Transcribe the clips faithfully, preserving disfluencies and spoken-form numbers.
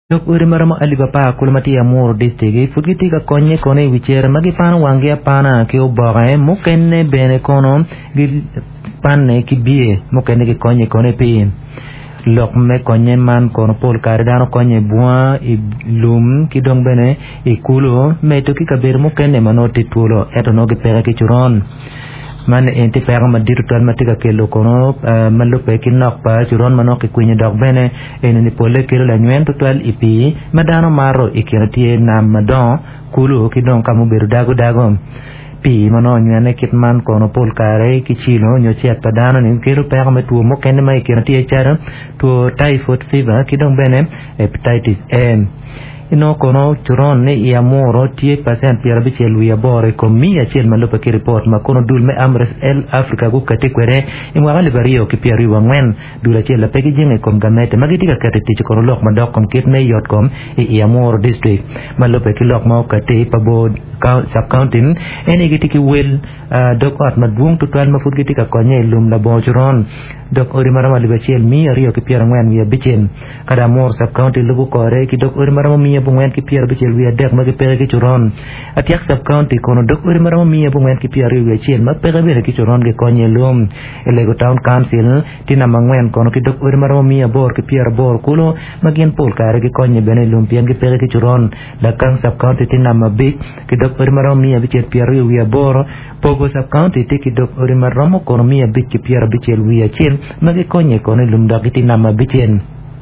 Dok uri maramo alibaba kulmati amur distrigi futgiti ka konye kone wicher magi pan wangia pana ke obare mukenne bene kono gil panne ki bie mukenne ki konye kone pi lok me konye man kono pol karidano konye bua i lum ki dong bene i kulo me to ki kabir mukenne manoti tulo eto no ge pere ki churon man enti pera madiru tuan matika kelo kono malupe kinok pa churon manok ki kwenye dok bene ene ni pole kelo la nyuen tutual ipi madano maro ikiratie na madon kulu kidon kamu beru dago dago pi mano nyuene kitman kono pol kare ki chilo nyo chiat padano ni kelo pera metuo mo kende ma ikiratie chara tuo typhoid fever kidong bene hepatitis A ino kono churon ne iamoro tie pasent piera bichel wia bore ko mia chel malupa ki report ma kono dul me amres el africa gu kate kwere imwa wale bario ki pieri wangwen dula chel la pegi jinge kom gamete magitika kate tiche kono lok madok kom kit me yot kom iamoro district malupa ki lok ma kate pabo sub county ene gitiki wel dok at madwung tutwal mafut gitika konye lum la bo churon dok ori marama libachel mi rio ki piera ngwen wia bichen kada mor sub county lugu kore ki dok ori marama mi bungwen ki pier bichel wi adek ma ki pere ki churon atiak sub county kono dok uri maramo mi bungwen ki pier wi chien ma pere bere ki churon ge konye lum elego town council tina mangwen kono ki dok uri maramo mi bor ki pier bor kulo magien pol kare ki konye bene lum pian ki pere ki churon la kang sub county tina mabik ki dok uri maramo mi bichel pier wi bor pogo sub county te ki dok uri maramo kono mi bik ki pier bichel wi chien ma ki konye kono lum dak tina mabichen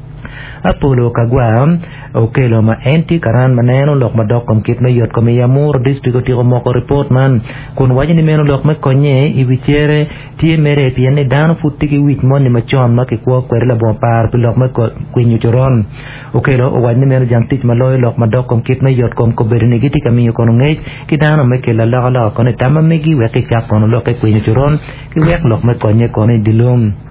Apollo kagwa okelo ma enti karan maneno lok madok kom kit me yot kom yamur district ti moko report man kun wajini meno lok me konye i wichere tie mere piene dano futti ki wich mon ni machon ma ki ko kwere la bon par pi lok me ko kwinyu choron okelo o wajini meno jang tich maloy lok madok kom kit me yot kom ko berni giti kami ko ngej ki dano me ke la la la ko ne tamam me gi weke chap kono lok e kwinyu choron ki wek lok me konye kono dilum